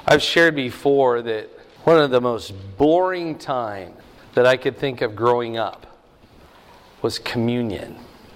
I've shared before that one of the most boring times that I could think of growing up was communion.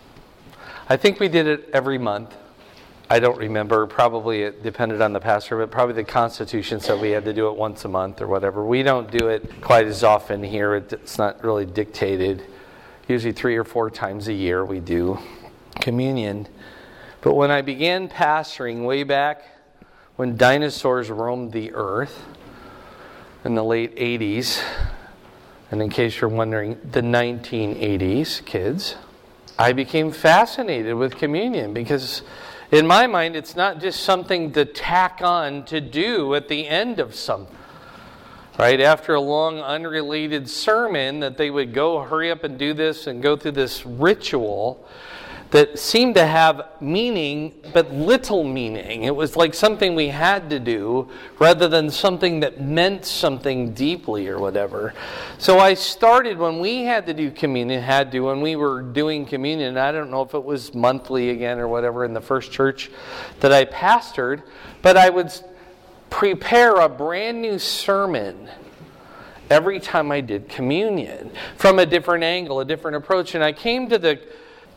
I think we did it every month. I don't remember. Probably it depended on the pastor, but probably the Constitution said we had to do it once a month or whatever. We don't do it quite as often here. It's not really dictated. Usually 3 or 4 times a year we do communion. But when I began pastoring way back when dinosaurs roamed the earth in the late 80s, and in case you're wondering, the 1980s, kids, I became fascinated with communion because in my mind it's not just something to tack on to do at the end of something. Right after a long unrelated sermon that they would go hurry up and do this and go through this ritual that seemed to have meaning, but little meaning. It was like something we had to do rather than something that meant something deeply or whatever. So I started when we had to do communion, when we were doing communion, I don't know if it was monthly again or whatever in the first church that I pastored, but I would prepare a brand new sermon every time I did communion from a different angle, a different approach. And I came to the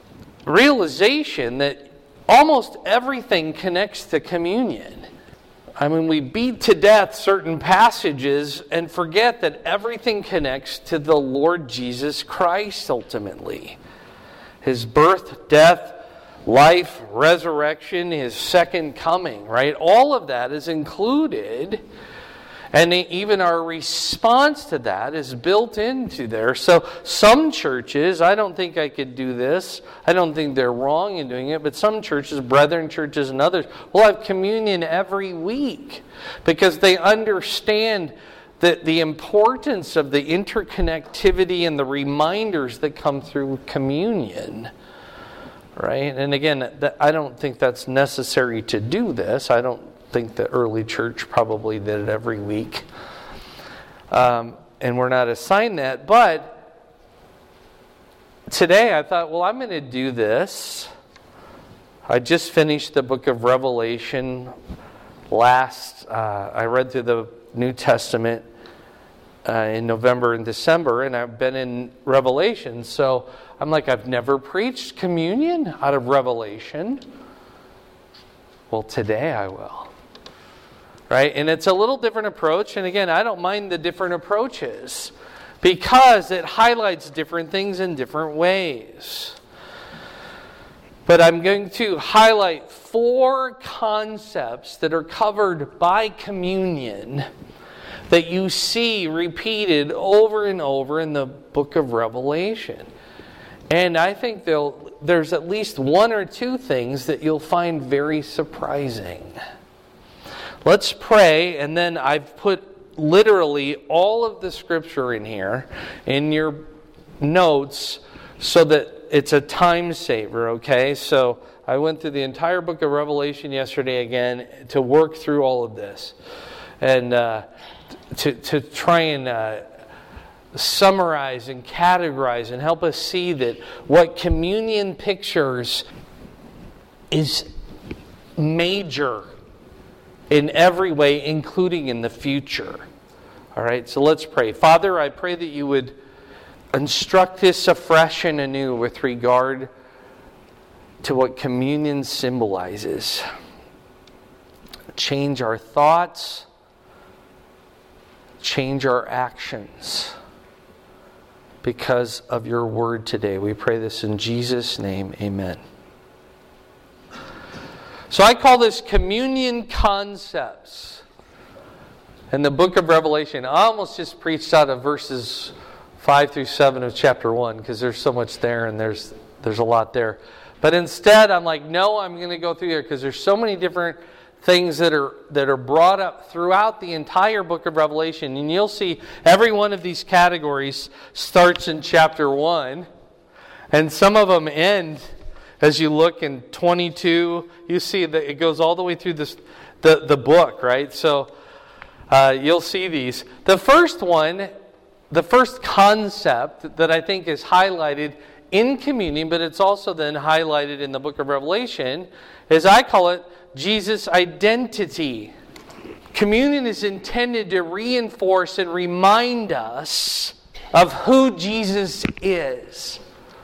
realization that almost everything connects to communion. I mean, we beat to death certain passages and forget that everything connects to the Lord Jesus Christ ultimately. His birth, death, life, resurrection, His second coming, right? All of that is included, and even our response to that is built into there. So some churches, I don't think I could do this. I don't think they're wrong in doing it, but some churches, brethren churches and others, will have communion every week because they understand the importance of the interconnectivity and the reminders that come through communion. Right? And again, I don't think that's necessary to do this. I don't think the early church probably did it every week. And we're not assigned that. But today I thought, well, I'm going to do this. I just finished the book of Revelation I read through the New Testament in November and December, and I've been in Revelation. So I'm like, I've never preached communion out of Revelation. Well, today I will. Right? And it's a little different approach. And again, I don't mind the different approaches because it highlights different things in different ways. But I'm going to highlight 4 concepts that are covered by communion that you see repeated over and over in the book of Revelation. And I think there's at least 1 or 2 things that you'll find very surprising. Let's pray, and then I've put literally all of the scripture in here in your notes so that it's a time saver, okay? So I went through the entire book of Revelation yesterday again to work through all of this and to try and summarize and categorize and help us see that what communion pictures is major in every way, including in the future. All right, so let's pray. Father, I pray that you would instruct us afresh and anew with regard to what communion symbolizes. Change our thoughts, change our actions because of your word today. We pray this in Jesus' name, amen. So I call this communion concepts. In the book of Revelation, I almost just preached out of verses 5 through 7 of chapter 1 because there's so much there and there's a lot there. But instead, I'm like, no, I'm going to go through here because there's so many different things that are brought up throughout the entire book of Revelation. And you'll see every one of these categories starts in chapter 1. And some of them end. As you look in 22, you see that it goes all the way through the book, right? So you'll see these. The first one, the first concept that I think is highlighted in communion, but it's also then highlighted in the book of Revelation, is I call it Jesus' identity. Communion is intended to reinforce and remind us of who Jesus is.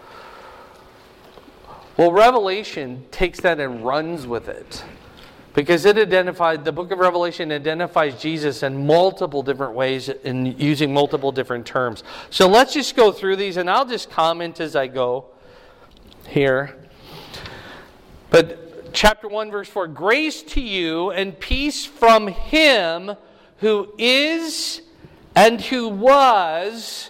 Well, Revelation takes that and runs with it. Because the book of Revelation identifies Jesus in multiple different ways and using multiple different terms. So let's just go through these, and I'll just comment as I go here. But chapter 1, verse 4, grace to you and peace from Him who is and who was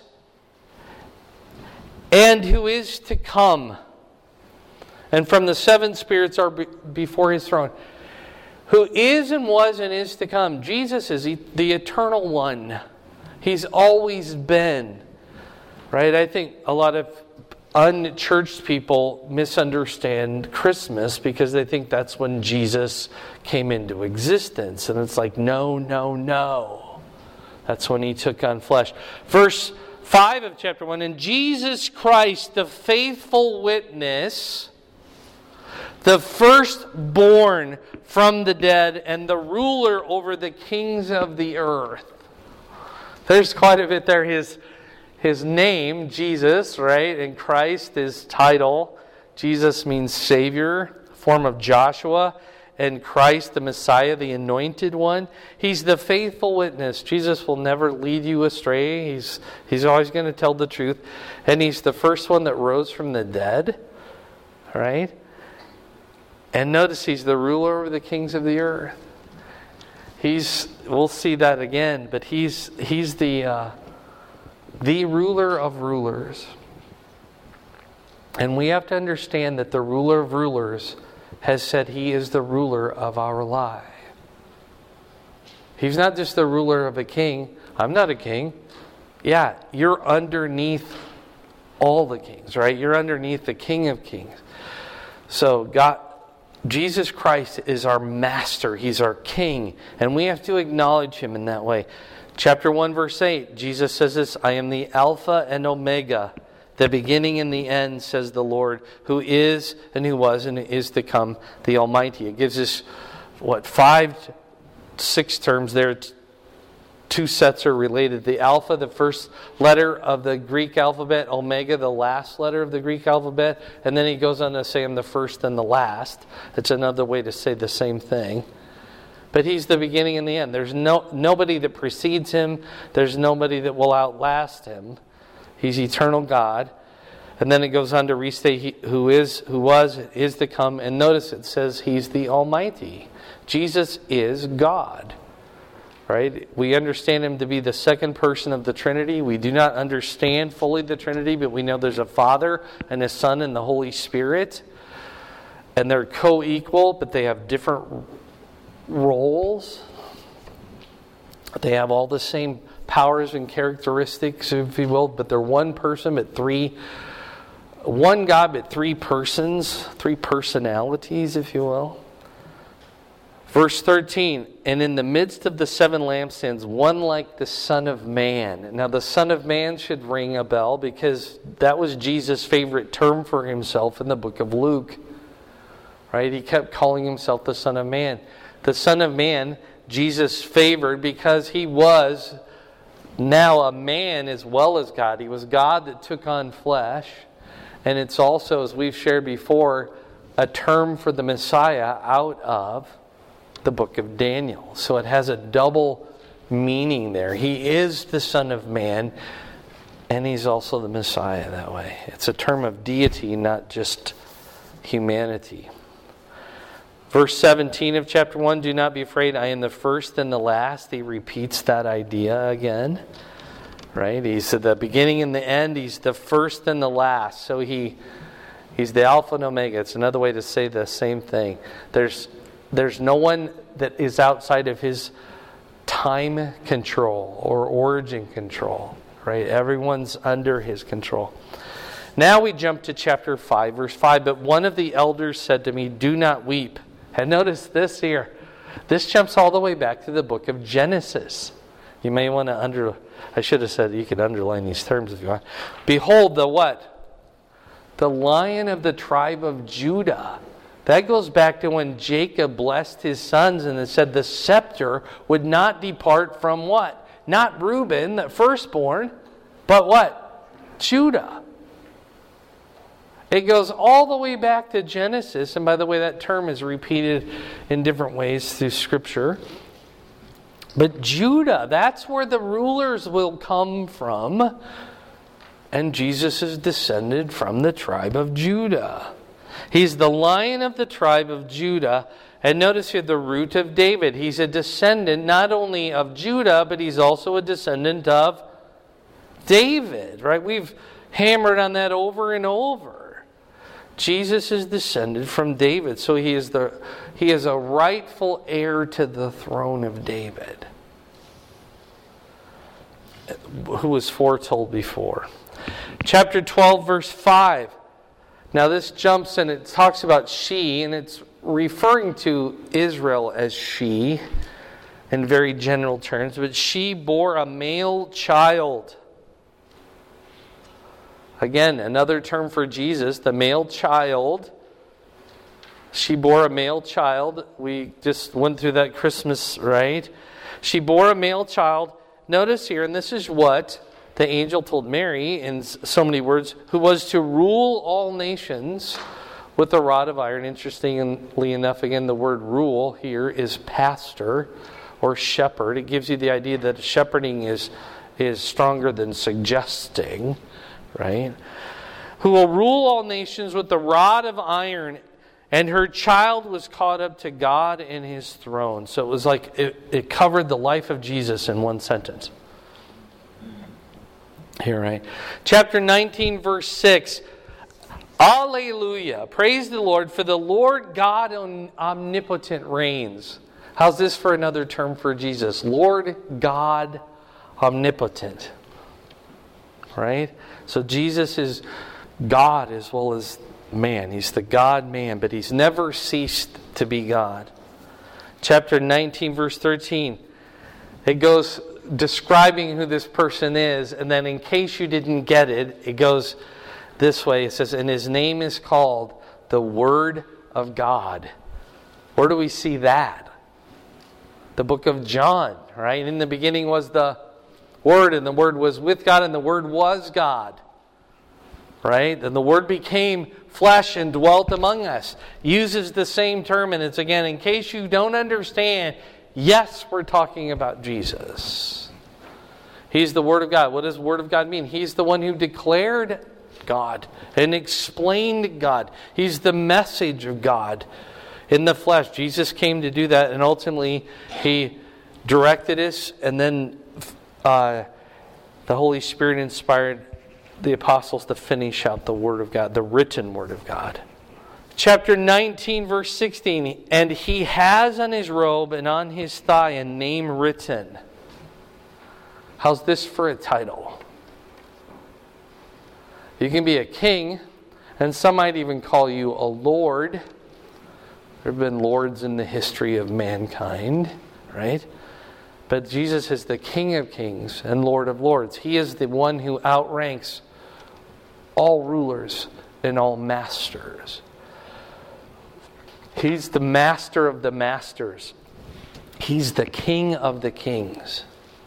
and who is to come, and from the seven spirits are before His throne. Who is and was and is to come. Jesus is the eternal one. He's always been. Right? I think a lot of unchurched people misunderstand Christmas because they think that's when Jesus came into existence. And it's like, no, no, no. That's when He took on flesh. Verse 5 of chapter 1, and Jesus Christ, the faithful witness, the firstborn from the dead, and the ruler over the kings of the earth. There's quite a bit there. His name, Jesus, right? And Christ, His title. Jesus means Savior, form of Joshua. And Christ, the Messiah, the Anointed One. He's the faithful witness. Jesus will never lead you astray. He's always going to tell the truth. And He's the first one that rose from the dead. Right? And notice He's the ruler over the kings of the earth. We'll see that again, but He's the ruler of rulers. And we have to understand that the ruler of rulers has said He is the ruler of our life. He's not just the ruler of a king. I'm not a king. Yeah, you're underneath all the kings, right? You're underneath the King of Kings. So Jesus Christ is our master. He's our king. And we have to acknowledge Him in that way. Chapter 1, verse 8, Jesus says this, I am the Alpha and Omega, the beginning and the end, says the Lord, who is and who was and is to come, the Almighty. It gives us, 6 terms there. 2 sets are related. The Alpha, the first letter of the Greek alphabet. Omega, the last letter of the Greek alphabet. And then He goes on to say I'm the first and the last. It's another way to say the same thing. But He's the beginning and the end. There's nobody that precedes Him. There's nobody that will outlast Him. He's eternal God. And then it goes on to restate who is, who was, is to come. And notice it says He's the Almighty. Jesus is God. Right? We understand Him to be the second person of the Trinity. We do not understand fully the Trinity, but we know there's a Father and a Son and the Holy Spirit. And they're co-equal, but they have different roles. They have all the same powers and characteristics, if you will, but they're one person, but one God, but 3 persons, 3 personalities, if you will. Verse 13, and in the midst of the 7 lampstands, one like the Son of Man. Now the Son of Man should ring a bell because that was Jesus' favorite term for Himself in the book of Luke. Right? He kept calling Himself the Son of Man. The Son of Man, Jesus favored because He was now a man as well as God. He was God that took on flesh. And it's also, as we've shared before, a term for the Messiah out of the book of Daniel. So it has a double meaning there. He is the Son of Man, and He's also the Messiah that way. It's a term of deity, not just humanity. Verse 17 of chapter 1, do not be afraid, I am the first and the last. He repeats that idea again. Right? He's at the beginning and the end. He's the first and the last. So He's the Alpha and Omega. It's another way to say the same thing. There's no one that is outside of His time control or origin control. Right? Everyone's under His control. Now we jump to chapter 5, verse 5. But one of the elders said to me, do not weep. And notice this here. This jumps all the way back to the book of Genesis. You may want to I should have said you could underline these terms if you want. Behold, the what? The Lion of the tribe of Judah. That goes back to when Jacob blessed his sons and it said the scepter would not depart from what? Not Reuben, the firstborn, but what? Judah. It goes all the way back to Genesis. And by the way, that term is repeated in different ways through Scripture. But Judah, that's where the rulers will come from. And Jesus is descended from the tribe of Judah. He's the Lion of the tribe of Judah. And notice here the root of David. He's a descendant not only of Judah, but he's also a descendant of David. Right? We've hammered on that over and over. Jesus is descended from David, so he is a rightful heir to the throne of David, who was foretold before. Chapter 12, verse 5. Now this jumps and it talks about she, and it's referring to Israel as she in very general terms, but she bore a male child. Again, another term for Jesus, the male child. She bore a male child. We just went through that Christmas, right? She bore a male child. Notice here, and this is what the angel told Mary in so many words, who was to rule all nations with a rod of iron. Interestingly enough, again, the word rule here is pastor or shepherd. It gives you the idea that shepherding is stronger than suggesting. Right? Who will rule all nations with the rod of iron, and her child was caught up to God in his throne. So it was like it covered the life of Jesus in one sentence. Here, right? Chapter 19, verse 6. Alleluia. Praise the Lord, for the Lord God omnipotent reigns. How's this for another term for Jesus? Lord God omnipotent. Right? So Jesus is God as well as man. He's the God-man, but he's never ceased to be God. Chapter 19, verse 13. It goes describing who this person is, and then in case you didn't get it, it goes this way. It says, and his name is called the Word of God. Where do we see that? The book of John, right? In the beginning was the Word, and the Word was with God, and the Word was God. Right? And the Word became flesh and dwelt among us. Uses the same term, and it's again, in case you don't understand, yes, we're talking about Jesus. He's the Word of God. What does Word of God mean? He's the one who declared God and explained God. He's the message of God in the flesh. Jesus came to do that, and ultimately He directed us, and then the Holy Spirit inspired the apostles to finish out the Word of God, the written Word of God. Chapter 19, verse 16. And he has on his robe and on his thigh a name written. How's this for a title? You can be a king, and some might even call you a lord. There have been lords in the history of mankind, right? But Jesus is the King of kings and Lord of lords. He is the one who outranks all rulers and all masters. He's the master of the masters. He's the King of the kings.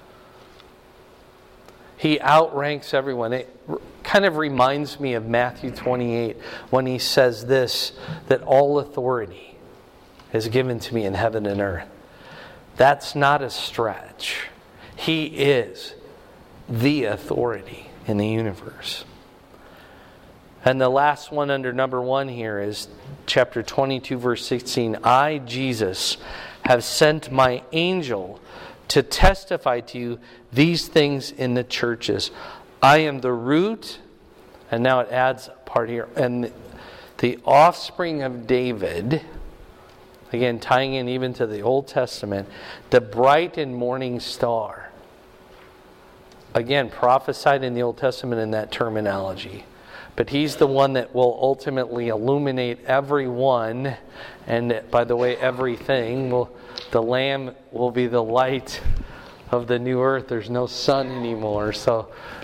He outranks everyone. It kind of reminds me of Matthew 28 when he says this, that all authority is given to me in heaven and earth. That's not a stretch. He is the authority in the universe. And the last one under number 1 here is chapter 22, verse 16. I, Jesus, have sent my angel to testify to you these things in the churches. I am the root, and now it adds a part here, and the offspring of David, again tying in even to the Old Testament, the bright and morning star. Again, prophesied in the Old Testament in that terminology. But he's the one that will ultimately illuminate everyone, and by the way, everything. The Lamb will be the light of the new earth. There's no sun anymore. So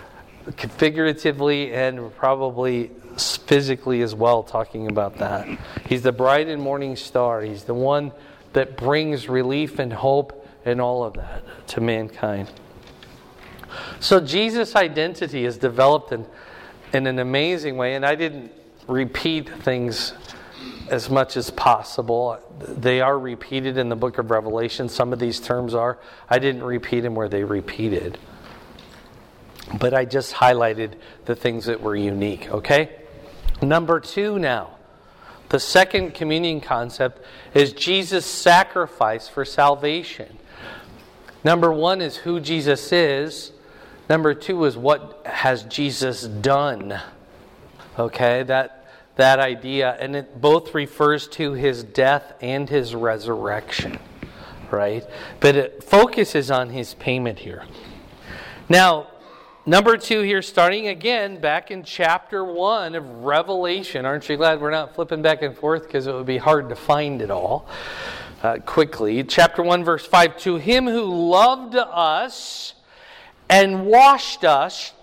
figuratively and probably physically as well, talking about that. He's the bright and morning star. He's the one that brings relief and hope and all of that to mankind. So Jesus' identity is developed in an amazing way, and I didn't repeat things as much as possible. They are repeated in the book of Revelation. Some of these terms are. I didn't repeat them where they repeated. But I just highlighted the things that were unique, okay? Number 2 now. The second communion concept is Jesus' sacrifice for salvation. Number 1 is who Jesus is. Number 2 is what has Jesus done. Okay, that idea. And it both refers to his death and his resurrection. Right? But it focuses on his payment here. Now, number 2 here, starting again back in chapter 1 of Revelation. Aren't you glad we're not flipping back and forth, because it would be hard to find it all quickly. Chapter 1, verse 5. To him who loved us and washed us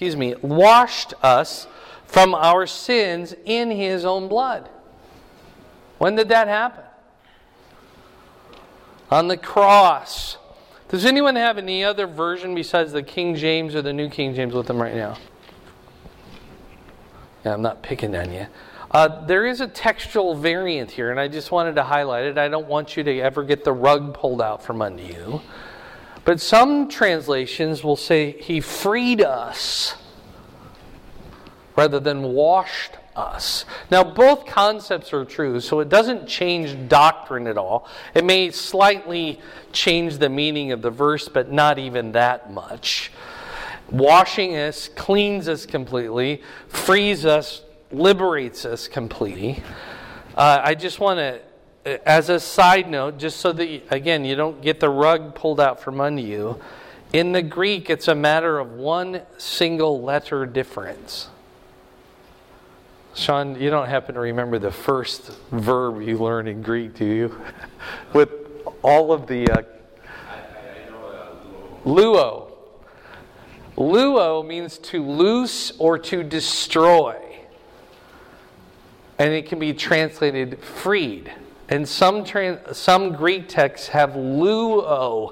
from our sins in his own blood. When did that happen? On the cross. Does anyone have any other version besides the King James or the New King James with them right now? Yeah, I'm not picking on you. There is a textual variant here, and I just wanted to highlight it. I don't want you to ever get the rug pulled out from under you. But some translations will say he freed us rather than washed us. Now, both concepts are true, so it doesn't change doctrine at all. It may slightly change the meaning of the verse, but not even that much. Washing us cleans us completely, frees us, liberates us completely. I just want to, as a side note, just so that, again, you don't get the rug pulled out from under you, in the Greek, it's a matter of one single letter difference. Sean, you don't happen to remember the first verb you learned in Greek, do you? With all of the... I know luo. Luo means to loose or to destroy. And it can be translated freed. And some Greek texts have luo.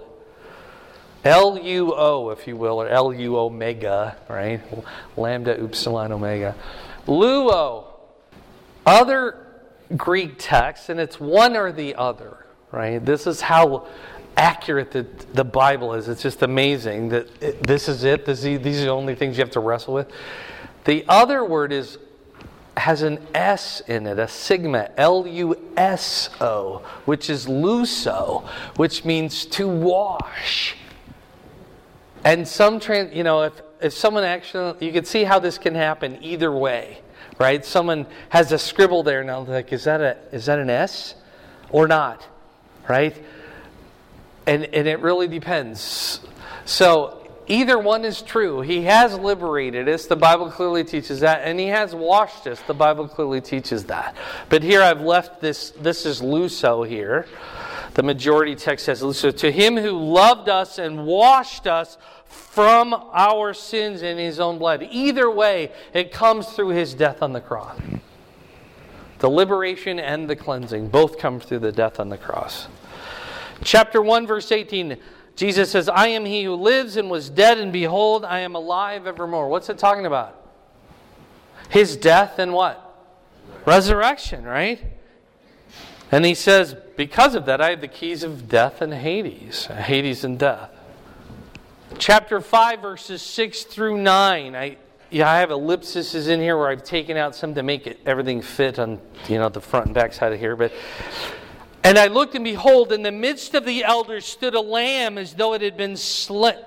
L-U-O, if you will, or L-U omega, right? Lambda, upsilon, omega. Luo. Other Greek texts, and it's one or the other, right? This is how accurate the Bible is. It's just amazing that this is it. These are the only things you have to wrestle with. The other word has an S in it, a sigma, L-U-S-O, which is luso, which means to wash. And some, if someone actually, you can see how this can happen either way, right? Someone has a scribble there, and I'm like, is that an S or not, right? And it really depends. So either one is true. He has liberated us. The Bible clearly teaches that. And he has washed us. The Bible clearly teaches that. But here I've left this. This is luso here. The majority text says luso. To him who loved us and washed us from our sins in his own blood. Either way, it comes through his death on the cross. The liberation and the cleansing both come through the death on the cross. Chapter 1, verse 18, Jesus says, I am he who lives and was dead, and behold, I am alive evermore. What's it talking about? His death and what? Resurrection, right? And he says, because of that, I have the keys of death and Hades. Hades and death. Chapter 5, verses 6 through 9. I have ellipses in here where I've taken out some to make everything fit on the front and back side of here. And I looked, and behold, in the midst of the elders stood a lamb as though it had been slain.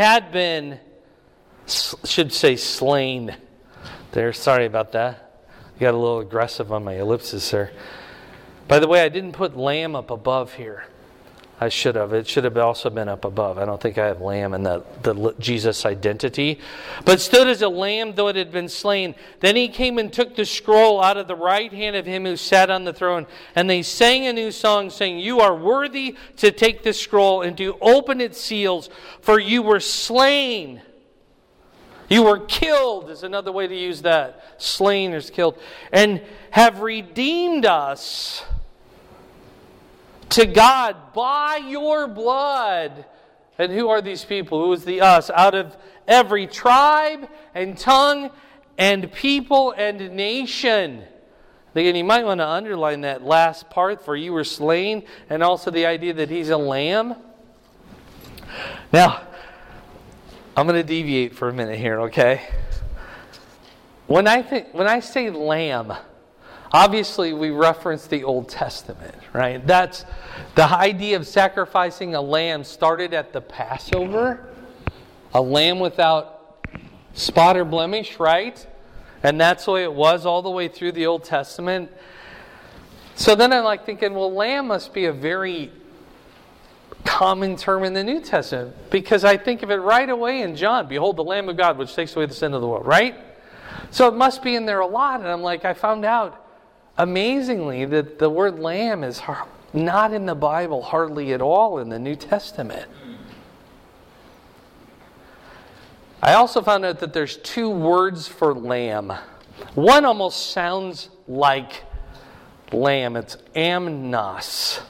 Slain. There, sorry about that. I got a little aggressive on my ellipsis there. By the way, I didn't put lamb up above here. I should have. It should have also been up above. I don't think I have lamb in the Jesus identity. But stood as a lamb, though it had been slain. Then he came and took the scroll out of the right hand of him who sat on the throne. And they sang a new song, saying, You are worthy to take the scroll and to open its seals, for you were slain. You were killed is another way to use that. Slain is killed. And have redeemed us to God by your blood. And who are these people? Who is the us? Out of every tribe and tongue and people and nation. Again, you might want to underline that last part, for you were slain, and also the idea that he's a lamb. Now, I'm going to deviate for a minute here, okay? When I say lamb, obviously we reference the Old Testament, right? That's the idea of sacrificing a lamb started at the Passover, a lamb without spot or blemish, right? And that's the way it was all the way through the Old Testament. So then I'm like thinking, well, lamb must be a very common term in the New Testament, because I think of it right away in John. Behold, the Lamb of God, which takes away the sin of the world, right? So it must be in there a lot. And I'm like, I found out amazingly that the word lamb is not in the Bible hardly at all in the New Testament. I also found out that there's two words for lamb. One almost sounds like lamb. It's amnos.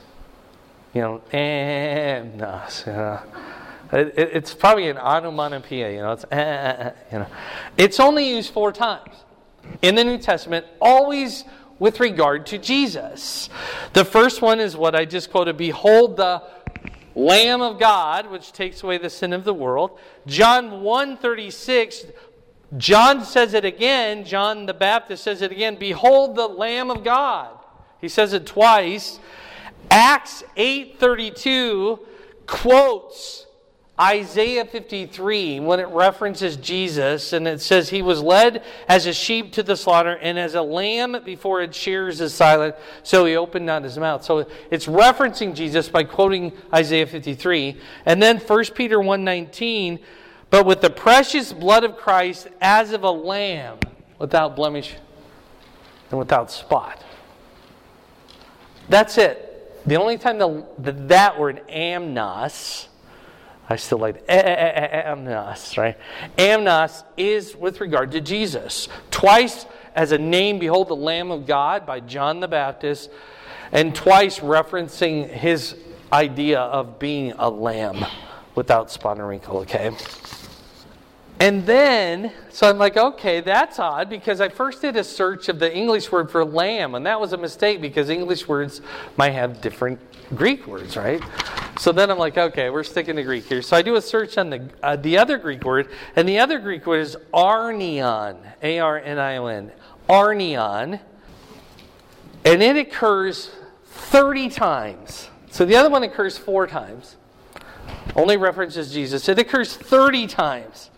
Amnos. It's probably an onomatopoeia. It's It's only used 4 times in the New Testament, always with regard to Jesus. The first one is what I just quoted. Behold the Lamb of God, which takes away the sin of the world. John 1:36, John says it again. John the Baptist says it again. Behold the Lamb of God. He says it twice. Acts 8:32 quotes Isaiah 53 when it references Jesus, and it says he was led as a sheep to the slaughter, and as a lamb before its shearers is silent, so he opened not his mouth. So it's referencing Jesus by quoting Isaiah 53. And then 1 Peter 1:19, but with the precious blood of Christ as of a lamb, without blemish and without spot. That's it. The only time that word amnos, I still like amnos, right? Amnos is with regard to Jesus. Twice as a name, behold the Lamb of God by John the Baptist, and twice referencing his idea of being a lamb without spot or wrinkle, okay? And then, so I'm like, okay, that's odd, because I first did a search of the English word for lamb, and that was a mistake because English words might have different Greek words, right? So then I'm like, okay, we're sticking to Greek here. So I do a search on the other Greek word, and the other Greek word is arnion, A-R-N-I-O-N, arnion, and it occurs 30 times. So the other one occurs 4 times, only references Jesus. It occurs 30 times.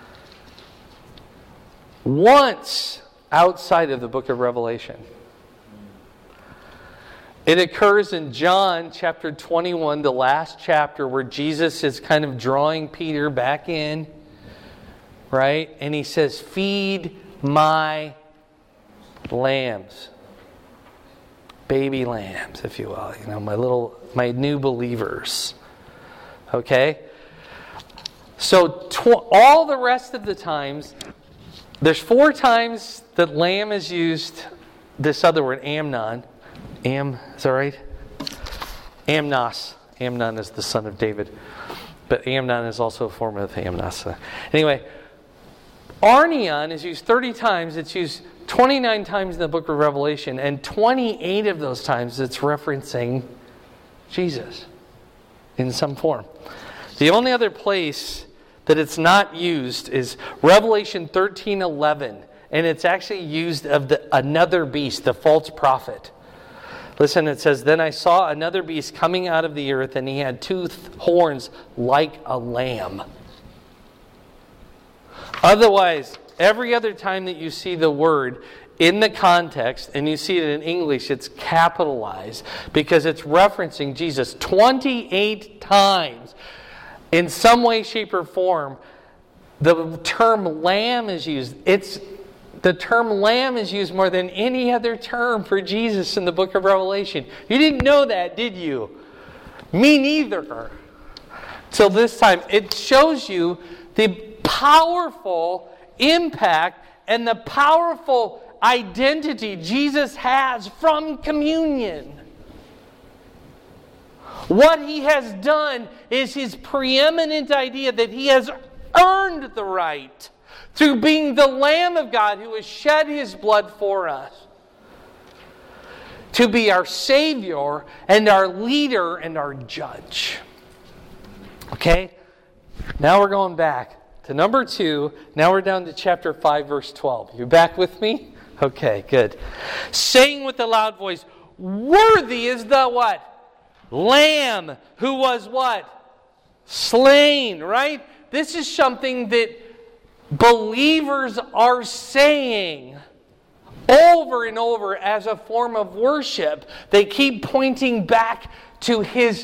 Once outside of the book of Revelation. It occurs in John chapter 21, the last chapter, where Jesus is kind of drawing Peter back in, right? And he says, feed my lambs. Baby lambs, if you will. My new believers. Okay? So all the rest of the times, there's 4 times that lamb is used, this other word, amnon. Is that right? Amnos. Amnon is the son of David. But Amnon is also a form of amnos. Anyway, arnion is used 30 times. It's used 29 times in the book of Revelation. And 28 of those times it's referencing Jesus in some form. The only other place that it's not used is Revelation 13:11. And it's actually used of another beast, the false prophet. Listen, it says, then I saw another beast coming out of the earth, and he had 2 horns like a lamb. Otherwise, every other time that you see the word in the context, and you see it in English, it's capitalized because it's referencing Jesus 28 times. In some way, shape, or form, the term lamb is used. The term lamb is used more than any other term for Jesus in the book of Revelation. You didn't know that, did you? Me neither. Till this time. It shows you the powerful impact and the powerful identity Jesus has from communion. What he has done is his preeminent idea that he has earned the right through being the Lamb of God who has shed his blood for us to be our Savior and our leader and our judge. Okay? Now we're going back to number 2. Now we're down to chapter 5, verse 12. You back with me? Okay, good. Saying with a loud voice, worthy is the what? Lamb who was what? Slain, right? This is something that believers are saying over and over as a form of worship. They keep pointing back to his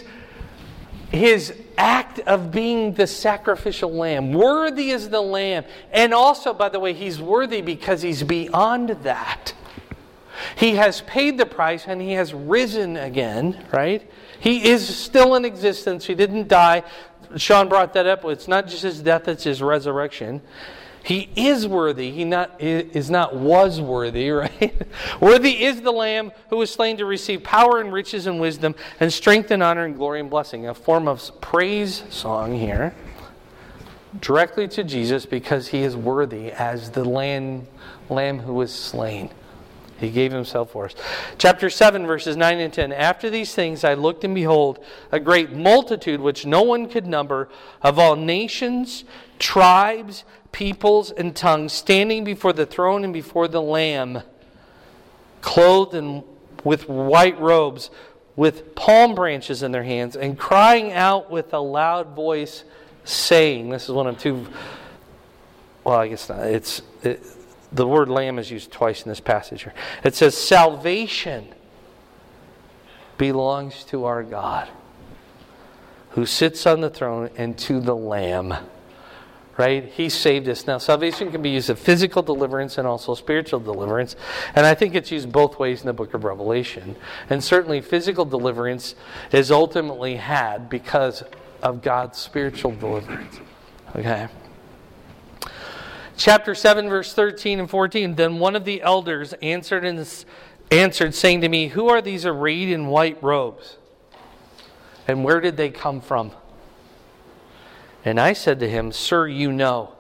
act of being the sacrificial lamb. Worthy is the Lamb. And also, by the way, he's worthy because he's beyond that. He has paid the price and he has risen again, right? He is still in existence. He didn't die. Sean brought that up. It's not just his death, it's his resurrection. He is worthy. He was worthy, right? Worthy is the Lamb who was slain to receive power and riches and wisdom and strength and honor and glory and blessing. A form of praise song here. Directly to Jesus because he is worthy as the Lamb who was slain. He gave himself for us. Chapter 7, verses 9 and 10. After these things I looked and behold a great multitude which no one could number of all nations, tribes, peoples, and tongues standing before the throne and before the Lamb, clothed with white robes, with palm branches in their hands, and crying out with a loud voice, saying, this is one of two, well, I guess not, the word lamb is used twice in this passage here. It says, salvation belongs to our God, who sits on the throne, and to the Lamb. Right? He saved us. Now, salvation can be used as physical deliverance and also spiritual deliverance. And I think it's used both ways in the book of Revelation. And certainly physical deliverance is ultimately had because of God's spiritual deliverance. Okay? Chapter 7, verse 13 and 14. Then one of the elders answered, saying to me, who are these arrayed in white robes? And where did they come from? And I said to him, sir, you know.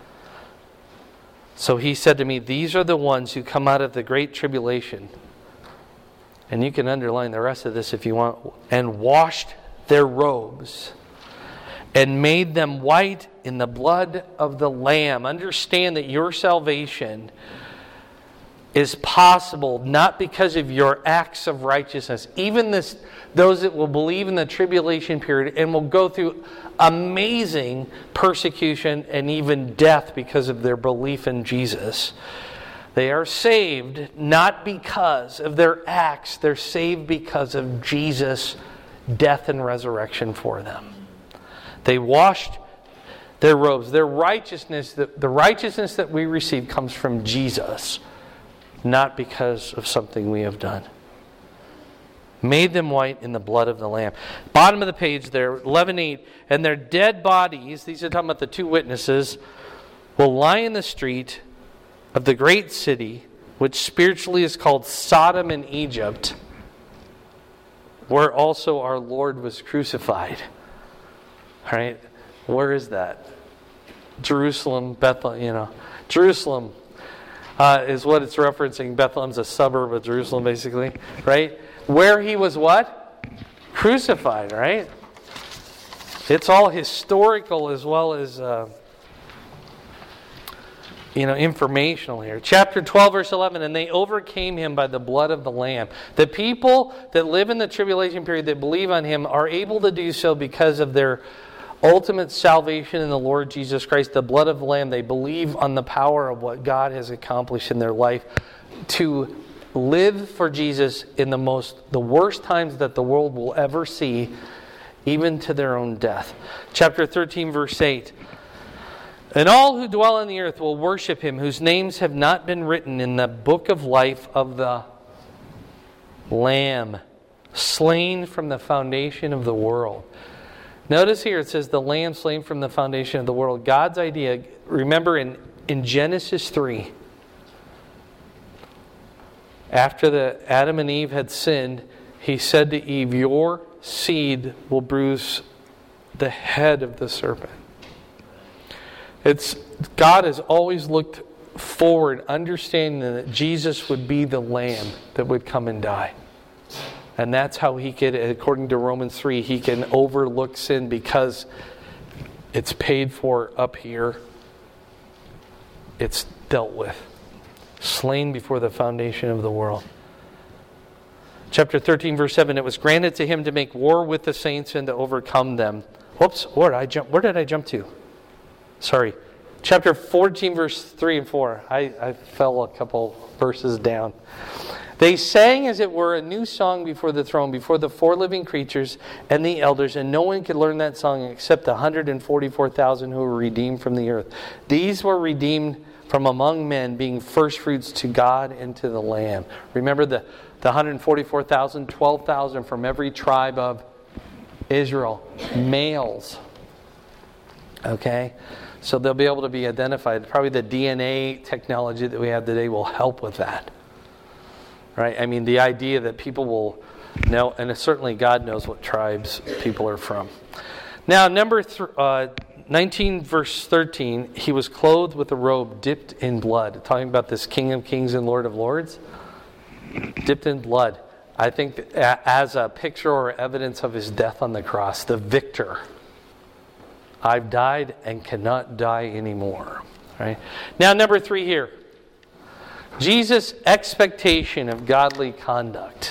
So he said to me, these are the ones who come out of the great tribulation. And you can underline the rest of this if you want. And washed their robes and made them white in the blood of the Lamb. Understand that your salvation is possible not because of your acts of righteousness. Even those that will believe in the tribulation period and will go through amazing persecution and even death because of their belief in Jesus. They are saved not because of their acts. They're saved because of Jesus' death and resurrection for them. They washed their robes. Their righteousness, the righteousness that we receive comes from Jesus, not because of something we have done. Made them white in the blood of the Lamb. Bottom of the page there, 11:8. And their dead bodies, these are talking about the two witnesses, will lie in the street of the great city, which spiritually is called Sodom and Egypt, where also our Lord was crucified. All right? Where is that? Jerusalem, Bethlehem, Jerusalem is what it's referencing. Bethlehem's a suburb of Jerusalem, basically, right? Where he was what? Crucified, right? It's all historical as well as informational here. Chapter 12, verse 11, and they overcame him by the blood of the Lamb. The people that live in the tribulation period that believe on him are able to do so because of their ultimate salvation in the Lord Jesus Christ, the blood of the Lamb. They believe on the power of what God has accomplished in their life to live for Jesus in the worst times that the world will ever see, even to their own death. Chapter 13, verse 8. And all who dwell on the earth will worship him, whose names have not been written in the book of life of the Lamb, slain from the foundation of the world. Notice here it says the Lamb slain from the foundation of the world. God's idea, remember in Genesis 3, after Adam and Eve had sinned, He said to Eve, your seed will bruise the head of the serpent. God has always looked forward, understanding that Jesus would be the Lamb that would come and die. And that's how He could, according to Romans 3, He can overlook sin because it's paid for up here. It's dealt with. Slain before the foundation of the world. Chapter 13, verse 7, it was granted to Him to make war with the saints and to overcome them. Whoops, where did I jump to? Sorry. Chapter 14, verse 3 and 4. I fell a couple verses down. They sang, as it were, a new song before the throne, before the four living creatures and the elders, and no one could learn that song except the 144,000 who were redeemed from the earth. These were redeemed from among men, being firstfruits to God and to the Lamb. Remember the 144,000, 12,000 from every tribe of Israel, males. Okay? So they'll be able to be identified. Probably the DNA technology that we have today will help with that. Right? I mean, the idea that people will know, and certainly God knows what tribes people are from. Now, number 19, verse 13, He was clothed with a robe dipped in blood. Talking about this King of Kings and Lord of Lords. Dipped in blood. I think as a picture or evidence of His death on the cross, the victor. I've died and cannot die anymore. Right? Now, number 3 here. Jesus' expectation of godly conduct.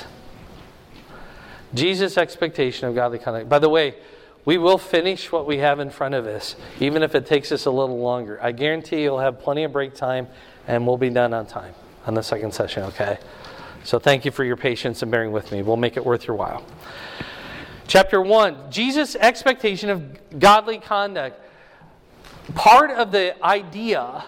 Jesus' expectation of godly conduct. By the way, we will finish what we have in front of us, even if it takes us a little longer. I guarantee you'll have plenty of break time, and we'll be done on time on the second session, okay? So thank you for your patience and bearing with me. We'll make it worth your while. Chapter 1, Jesus' expectation of godly conduct. Part of the idea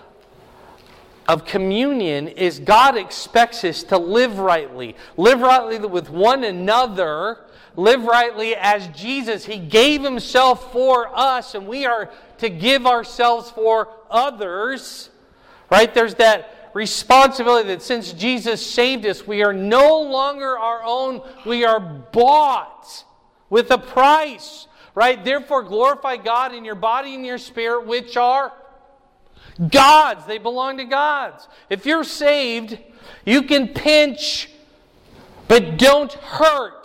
of communion is God expects us to live rightly. Live rightly with one another. Live rightly as Jesus. He gave Himself for us, and we are to give ourselves for others. Right? There's that responsibility that since Jesus saved us, we are no longer our own. We are bought with a price. Right? Therefore, glorify God in your body and your spirit, which are God's. They belong to God's. If you're saved, you can pinch, but don't hurt.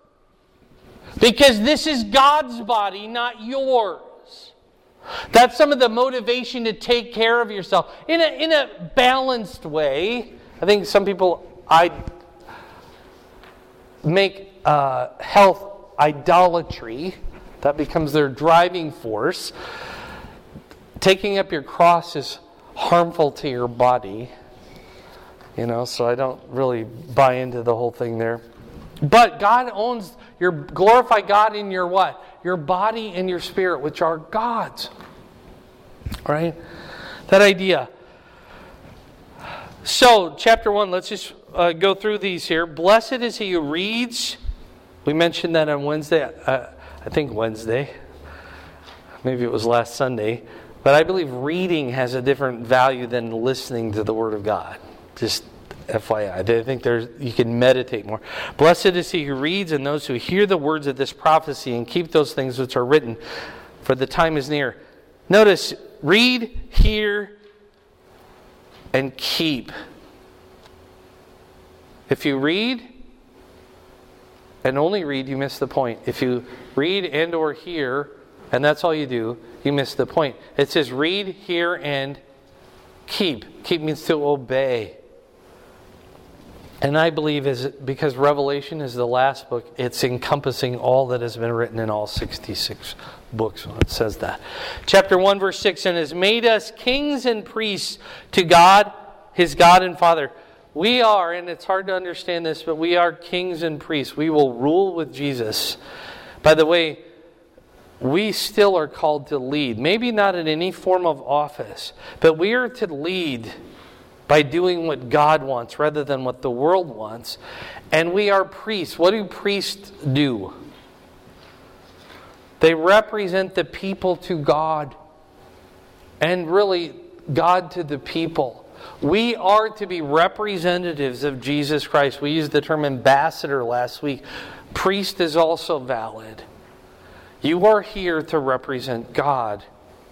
Because this is God's body, not yours. That's some of the motivation to take care of yourself. In a balanced way. I think some people make health idolatry. That becomes their driving force. Taking up your cross is harmful to your body. So I don't really buy into the whole thing there. But God owns glorify God in your what? Your body and your spirit, which are God's. Right? That idea. So, chapter 1, let's just go through these here. Blessed is he who reads. We mentioned that on Wednesday. I think Wednesday. Maybe it was last Sunday. But I believe reading has a different value than listening to the Word of God. Just FYI. I think you can meditate more. Blessed is he who reads and those who hear the words of this prophecy and keep those things which are written, for the time is near. Notice, read, hear, and keep. If you read and only read, you miss the point. If you read and or hear, and that's all you do, you miss the point. It says read, hear, and keep. Keep means to obey. And I believe because Revelation is the last book, it's encompassing all that has been written in all 66 books when it says that. Chapter 1, verse 6, and has made us kings and priests to God, his God and Father. We are, and it's hard to understand this, but we are kings and priests. We will rule with Jesus. By the way, we still are called to lead. Maybe not in any form of office, but we are to lead by doing what God wants rather than what the world wants. And we are priests. What do priests do? They represent the people to God. And really, God to the people. We are to be representatives of Jesus Christ. We used the term ambassador last week. Priest is also valid. You are here to represent God.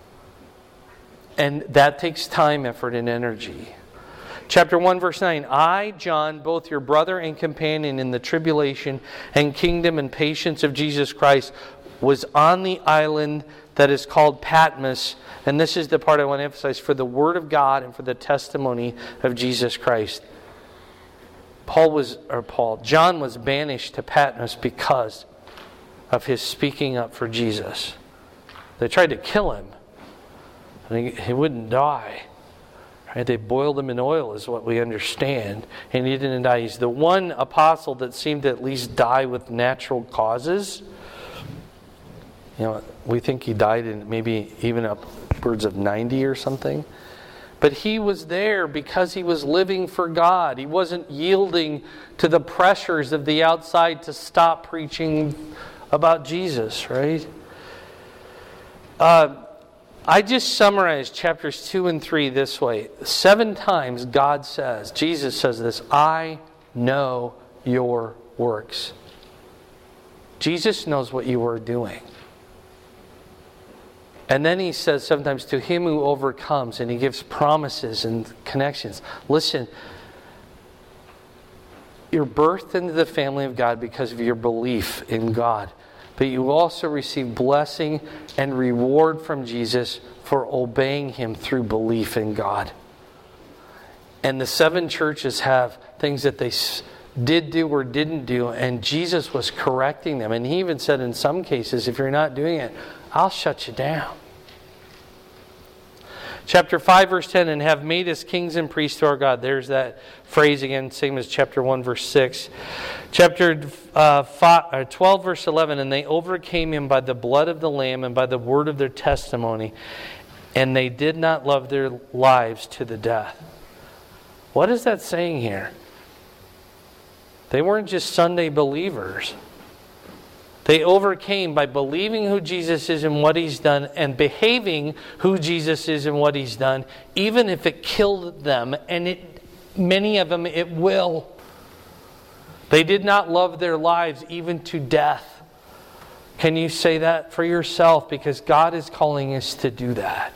And that takes time, effort, and energy. Chapter 1, verse 9. I, John, both your brother and companion in the tribulation and kingdom and patience of Jesus Christ, was on the island that is called Patmos. And this is the part I want to emphasize. For the word of God and for the testimony of Jesus Christ. John was banished to Patmos because of his speaking up for Jesus. They tried to kill him. And he wouldn't die. Right? They boiled him in oil is what we understand. And he didn't die. He's the one apostle that seemed to at least die with natural causes. We think he died in maybe even upwards of 90 or something. But he was there because he was living for God. He wasn't yielding to the pressures of the outside to stop preaching about Jesus, right? I just summarized chapters 2 and 3 this way. 7 times Jesus says this, I know your works. Jesus knows what you are doing. And then he says sometimes, to him who overcomes, and he gives promises and connections. Listen, you're birthed into the family of God because of your belief in God. But you also receive blessing and reward from Jesus for obeying him through belief in God. And the 7 churches have things that they did do or didn't do, and Jesus was correcting them. And he even said in some cases, if you're not doing it, I'll shut you down. Chapter 5, verse 10, and have made us kings and priests to our God. There's that phrase again, same as chapter 1, verse 6. Chapter 12, verse 11, and they overcame him by the blood of the Lamb and by the word of their testimony, and they did not love their lives to the death. What is that saying here? They weren't just Sunday believers. They overcame by believing who Jesus is and what he's done and behaving who Jesus is and what he's done, even if it killed them, and many of them it will. They did not love their lives even to death. Can you say that for yourself? Because God is calling us to do that.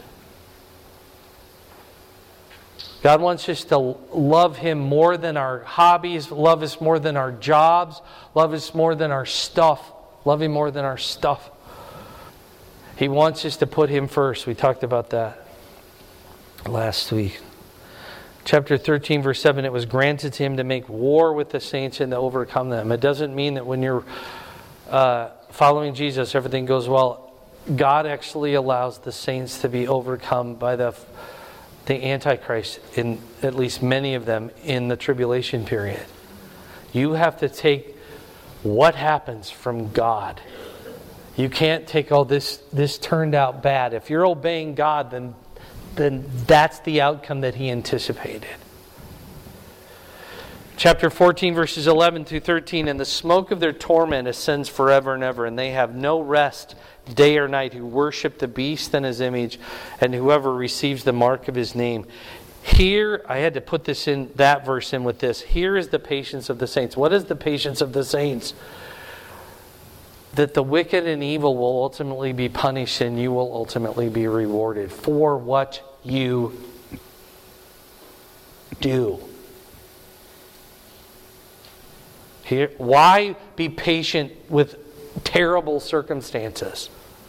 God wants us to love him more than our hobbies, love us more than our jobs, love us more than our stuff. Love him more than our stuff. He wants us to put him first. We talked about that last week. Chapter 13, verse 7, it was granted to him to make war with the saints and to overcome them. It doesn't mean that when you're following Jesus, everything goes well. God actually allows the saints to be overcome by the Antichrist, in at least many of them, in the tribulation period. You have to take what happens from God. You can't take, this turned out bad. If you're obeying God, then that's the outcome that he anticipated. Chapter 14, verses 11 through 13, and the smoke of their torment ascends forever and ever, and they have no rest day or night who worship the beast and his image, and whoever receives the mark of his name. Here, I had to put that verse in with this. Here is the patience of the saints. What is the patience of the saints? That the wicked and evil will ultimately be punished and you will ultimately be rewarded for what you do. Here, why be patient with terrible circumstances?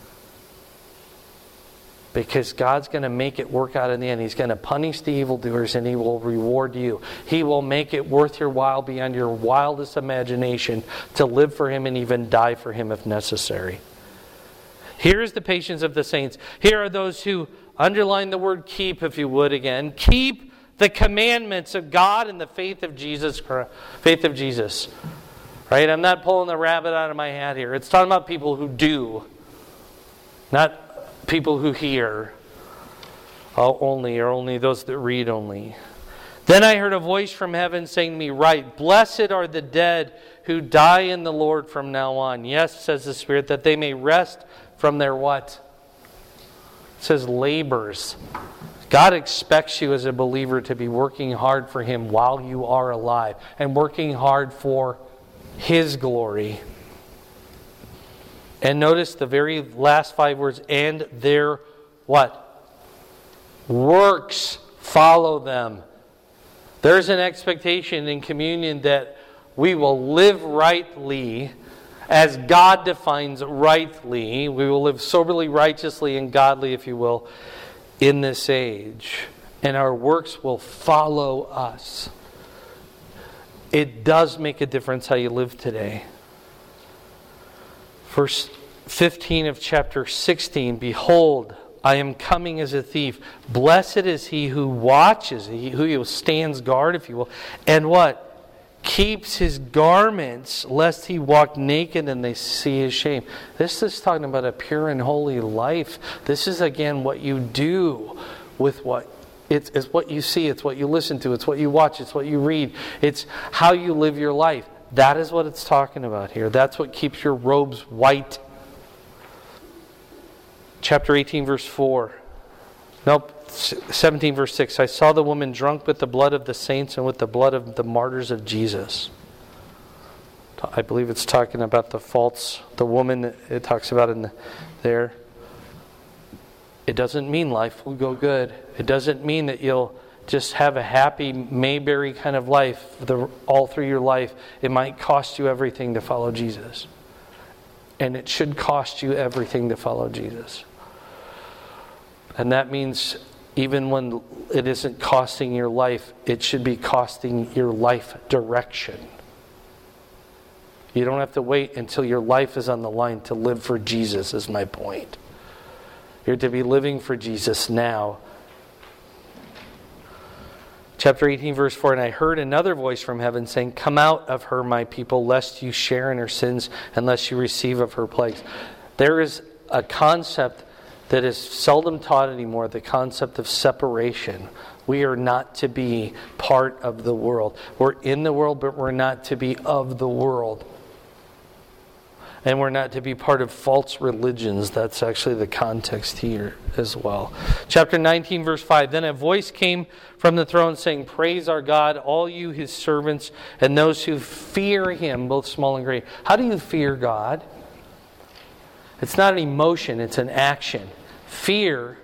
Because God's going to make it work out in the end. He's going to punish the evildoers and he will reward you. He will make it worth your while beyond your wildest imagination to live for him and even die for him if necessary. Here is the patience of the saints. Here are those who underline the word keep, if you would again. Keep the commandments of God and the faith of Jesus. Right? I'm not pulling the rabbit out of my hat here. It's talking about people who do, not people who hear only those that read only. Then I heard a voice from heaven saying to me, write, blessed are the dead who die in the Lord from now on. Yes, says the Spirit, that they may rest from their what? It says labors. God expects you as a believer to be working hard for Him while you are alive and working hard for His glory. And notice the very last 5 words, and their what? Works follow them. There's an expectation in communion that we will live rightly as God defines rightly. We will live soberly, righteously, and godly, if you will, in this age. And our works will follow us. It does make a difference how you live today. Verse 15 of chapter 16, behold, I am coming as a thief. Blessed is he who watches, who stands guard, if you will, and what? Keeps his garments, lest he walk naked and they see his shame. This is talking about a pure and holy life. This is, again, what you do with what it's what you see, it's what you listen to, it's what you watch, it's what you read, it's how you live your life. That is what it's talking about here. That's what keeps your robes white. Chapter 18, verse 4. 17, verse 6. I saw the woman drunk with the blood of the saints and with the blood of the martyrs of Jesus. I believe it's talking about the woman it talks about there. It doesn't mean life will go good. It doesn't mean that you'll just have a happy Mayberry kind of life all through your life. It might cost you everything to follow Jesus. And it should cost you everything to follow Jesus. And that means even when it isn't costing your life, it should be costing your life direction. You don't have to wait until your life is on the line to live for Jesus, is my point. You're to be living for Jesus now. Chapter 18, verse 4, and I heard another voice from heaven saying, come out of her, my people, lest you share in her sins, and lest you receive of her plagues. There is a concept that is seldom taught anymore, the concept of separation. We are not to be part of the world. We're in the world, but we're not to be of the world. And we're not to be part of false religions. That's actually the context here as well. Chapter 19, verse 5. Then a voice came from the throne saying, praise our God, all you his servants, and those who fear him, both small and great. How do you fear God? It's not an emotion, it's an action. Fear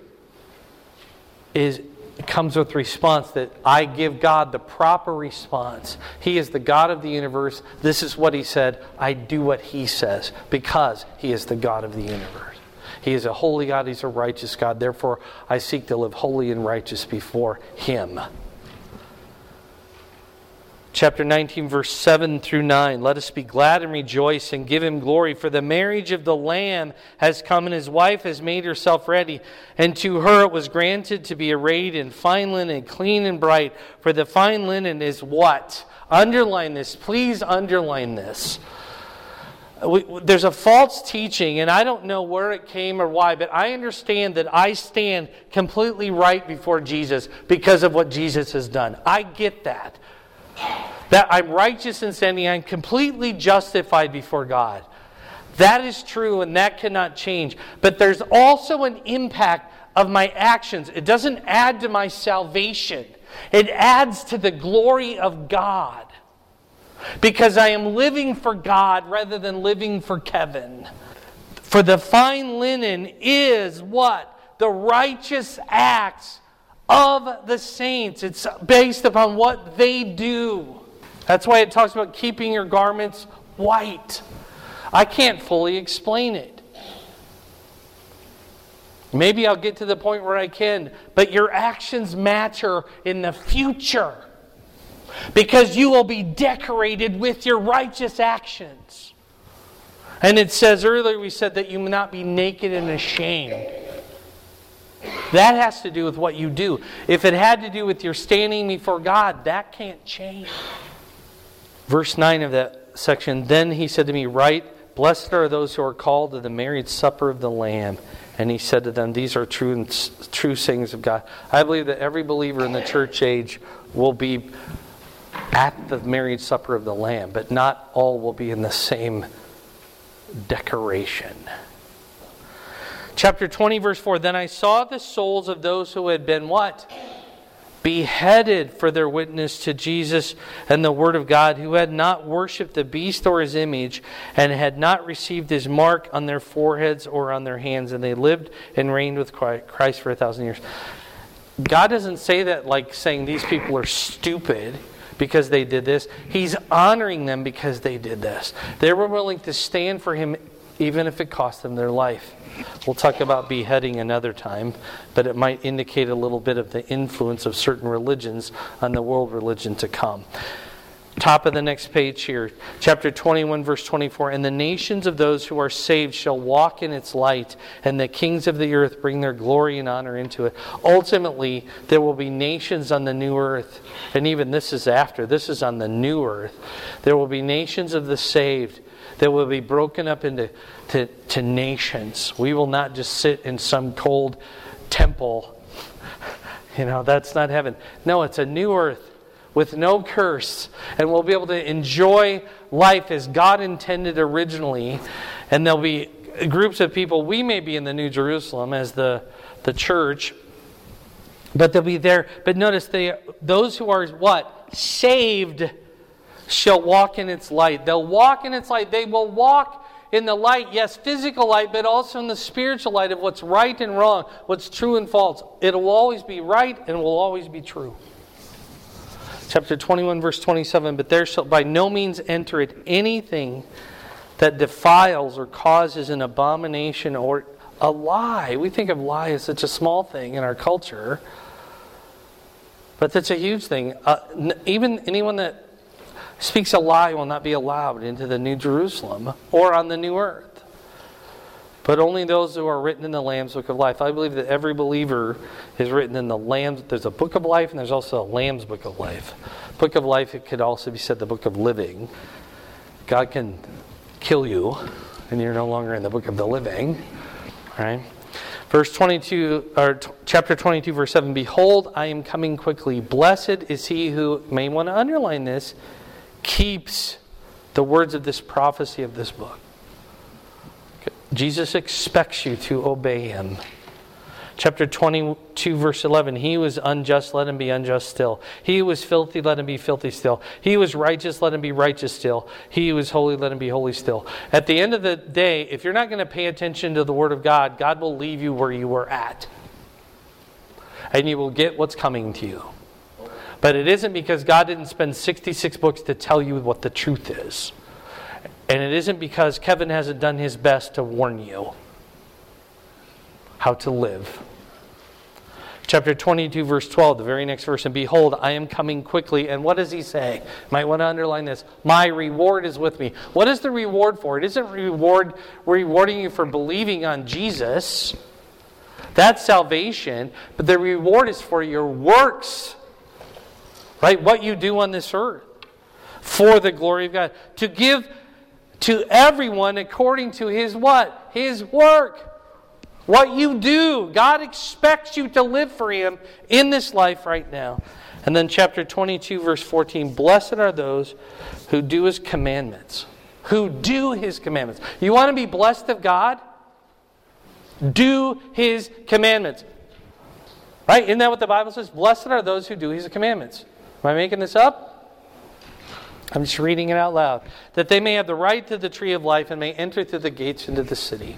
comes with response that I give God the proper response. He is the God of the universe. This is what he said. I do what he says because he is the God of the universe. He is a holy God. He's a righteous God. Therefore, I seek to live holy and righteous before him. Chapter 19, verse 7 through 9. Let us be glad and rejoice and give him glory, for the marriage of the Lamb has come, and his wife has made herself ready. And to her it was granted to be arrayed in fine linen, clean and bright. For the fine linen is what? Underline this. Please underline this. There's a false teaching, and I don't know where it came or why, but I understand that I stand completely right before Jesus because of what Jesus has done. I get that. That I'm righteous in standing, I'm completely justified before God. That is true and that cannot change. But there's also an impact of my actions. It doesn't add to my salvation. It adds to the glory of God. Because I am living for God rather than living for Kevin. For the fine linen is what? The righteous acts of the saints. It's based upon what they do. That's why it talks about keeping your garments white. I can't fully explain it. Maybe I'll get to the point where I can, but your actions matter in the future because you will be decorated with your righteous actions. And it says earlier, we said that you will not be naked and ashamed. That has to do with what you do. If it had to do with your standing before God, that can't change. Verse 9 of that section, then he said to me, write, blessed are those who are called to the marriage supper of the Lamb. And he said to them, these are true sayings of God. I believe that every believer in the church age will be at the marriage supper of the Lamb, but not all will be in the same decoration. Chapter 20, verse 4. Then I saw the souls of those who had been what? Beheaded for their witness to Jesus and the Word of God, who had not worshipped the beast or his image, and had not received his mark on their foreheads or on their hands. And they lived and reigned with Christ for 1,000 years. God doesn't say that like saying these people are stupid because they did this. He's honoring them because they did this. They were willing to stand for Him even if it cost them their life. We'll talk about beheading another time, but it might indicate a little bit of the influence of certain religions on the world religion to come. Top of the next page here, chapter 21, verse 24. And the nations of those who are saved shall walk in its light, and the kings of the earth bring their glory and honor into it. Ultimately, there will be nations on the new earth, and even this is after. This is on the new earth. There will be nations of the saved that will be broken up into nations. We will not just sit in some cold temple. That's not heaven. No, it's a new earth with no curse. And we'll be able to enjoy life as God intended originally. And there'll be groups of people. We may be in the New Jerusalem as the church. But they'll be there. But notice, those who are what? Saved shall walk in its light. They'll walk in its light. They will walk in the light, yes, physical light, but also in the spiritual light of what's right and wrong, what's true and false. It will always be right and will always be true. Chapter 21, verse 27, but there shall by no means enter it anything that defiles or causes an abomination or a lie. We think of lie as such a small thing in our culture, but that's a huge thing. Even anyone that speaks a lie will not be allowed into the New Jerusalem or on the new earth, but only those who are written in the Lamb's Book of Life. I believe that every believer is written in the Lamb's. There's a Book of Life and there's also a Lamb's Book of Life. Book of Life, it could also be said the Book of Living. God can kill you and you're no longer in the Book of the Living. All right? Verse 22, or chapter 22, verse 7. Behold, I am coming quickly. Blessed is he who, may want to underline this, keeps the words of this prophecy of this book. Jesus expects you to obey Him. Chapter 22, verse 11. He who is unjust, let him be unjust still. He who is filthy, let him be filthy still. He who is righteous, let him be righteous still. He who is holy, let him be holy still. At the end of the day, if you're not going to pay attention to the Word of God, God will leave you where you were at. And you will get what's coming to you. But it isn't because God didn't spend 66 books to tell you what the truth is. And it isn't because Kevin hasn't done his best to warn you how to live. Chapter 22, verse 12, the very next verse. And behold, I am coming quickly. And what does he say? Might want to underline this. My reward is with me. What is the reward for? It isn't rewarding you for believing on Jesus. That's salvation. But the reward is for your works. Right? What you do on this earth for the glory of God. To give to everyone according to his what? His work. What you do. God expects you to live for Him in this life right now. And then chapter 22, verse 14. Blessed are those who do His commandments. Who do His commandments. You want to be blessed of God? Do His commandments. Right? Isn't that what the Bible says? Blessed are those who do His commandments. Am I making this up? I'm just reading it out loud. That they may have the right to the tree of life and may enter through the gates into the city.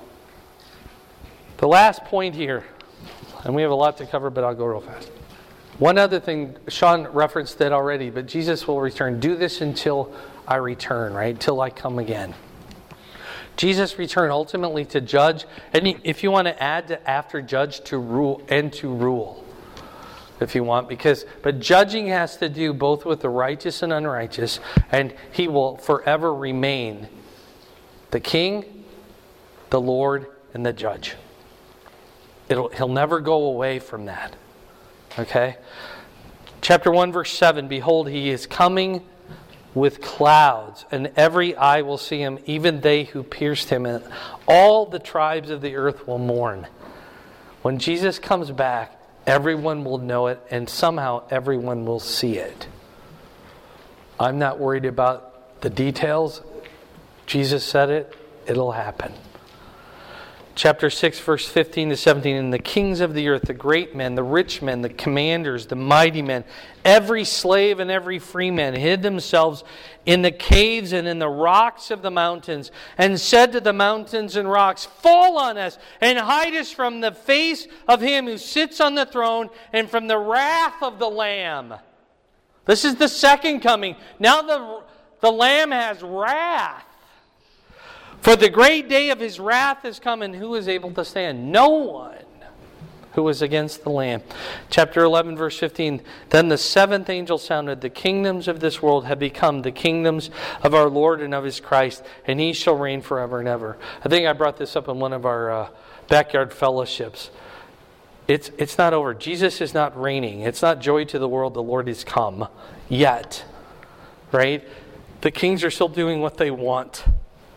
The last point here, and we have a lot to cover, but I'll go real fast. One other thing, Sean referenced it already, but Jesus will return. Do this until I return, right? Till I come again. Jesus returned ultimately to judge, and if you want to add to after judge, to rule and to rule. If you want, but judging has to do both with the righteous and unrighteous, and He will forever remain the King, the Lord, and the Judge. He'll never go away from that. Okay? Chapter 1, verse 7. Behold, He is coming with clouds, and every eye will see Him, even they who pierced Him, and all the tribes of the earth will mourn. When Jesus comes back, everyone will know it, and somehow everyone will see it. I'm not worried about the details. Jesus said it. It'll happen. Chapter 6, verse 15 to 17. And the kings of the earth, the great men, the rich men, the commanders, the mighty men, every slave and every free man hid themselves in the caves and in the rocks of the mountains, and said to the mountains and rocks, fall on us and hide us from the face of him who sits on the throne and from the wrath of the Lamb. This is the second coming. Now the Lamb has wrath. For the great day of his wrath has come, and who is able to stand? No one who is against the Lamb. Chapter 11, verse 15. Then the seventh angel sounded, the kingdoms of this world have become the kingdoms of our Lord and of his Christ, and he shall reign forever and ever. I think I brought this up in one of our backyard fellowships. It's not over. Jesus is not reigning. It's not joy to the world, the Lord is come yet. Right? The kings are still doing what they want.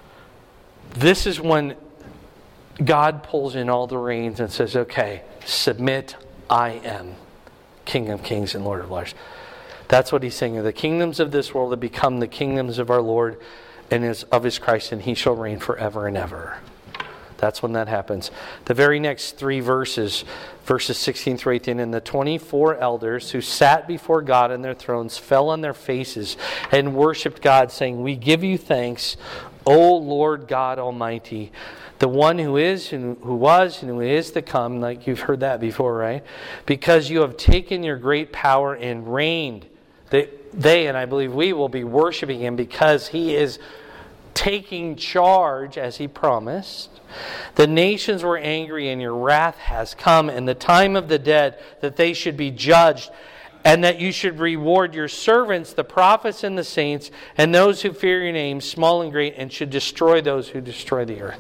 This is when God pulls in all the reins and says, okay, submit, I am King of kings and Lord of lords. That's what he's saying. The kingdoms of this world have become the kingdoms of our Lord and of his Christ, and he shall reign forever and ever. That's when that happens. The very next three verses 16 through 18, and the 24 elders who sat before God in their thrones fell on their faces and worshipped God, saying, we give you thanks, O Lord God Almighty, the one who is, and who was, and who is to come. Like you've heard that before, right? Because you have taken your great power and reigned. They, and I believe we, will be worshiping him because he is taking charge as he promised. The nations were angry, and your wrath has come, and the time of the dead, that they should be judged, and that you should reward your servants, the prophets and the saints, and those who fear your name, small and great, and should destroy those who destroy the earth.